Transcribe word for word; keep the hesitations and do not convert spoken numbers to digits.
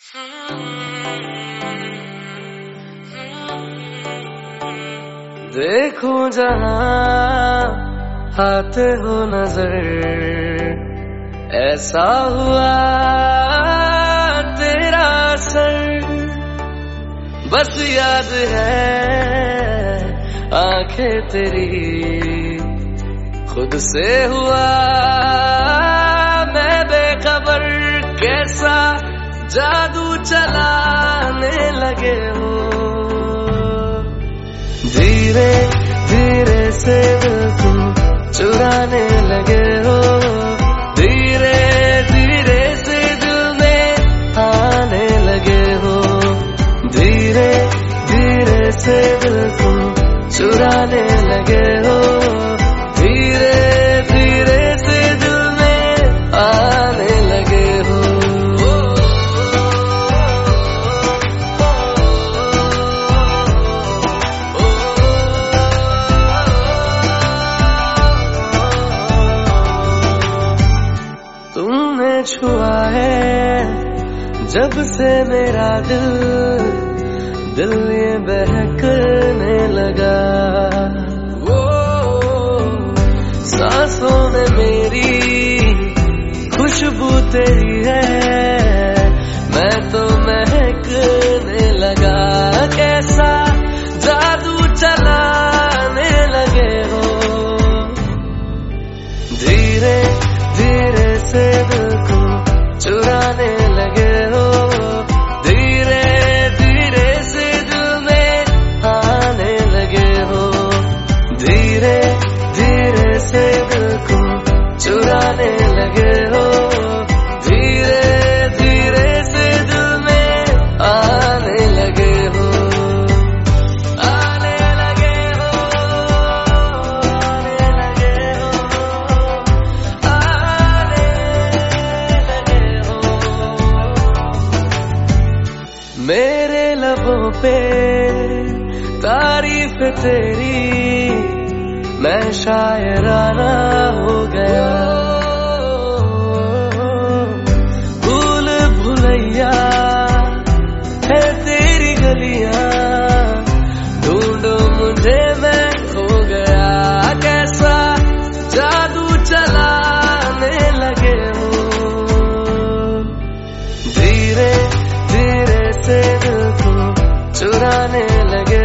देखूं जहां आते हो नजर, ऐसा हुआ तेरा असर। बस याद है आंखें तेरी, खुद से हुआ मैं बेखबर। कैसा जादू चलाने लगे हो, धीरे धीरे से दिल तुम चुराने लगे हो। धीरे धीरे से दिल में आने लगे हो, धीरे धीरे से दिल तुम चुराने लगे हो। धीरे धीरे से दिल में आने लगे हो। तुमने छुआ है जब से मेरा दिल, दिल ये बहकने लगा। वो सांसों में मेरी खुशबू तेरी है, मैं तो महकने लगा। कैसा जादू चलाने लगे हो, धीरे धीरे से दिल को चुराने लगे हो। धीरे धीरे से दिल में आने लगे हो, धीरे धीरे से दिल को चुराने लगे हो। धीरे धीरे से दिल में आने लगे हो, आने लगे हो, आने लगे हो, आने लगे हो। मेरे लबों पे तारीफ तेरी, मैं शायराना हो गया। भूल भुलैया है तेरी गलियां, ढूंढो मुझे मैं खो गया। कैसा जादू चलाने लगे हो, धीरे धीरे से दिल को चुराने लगे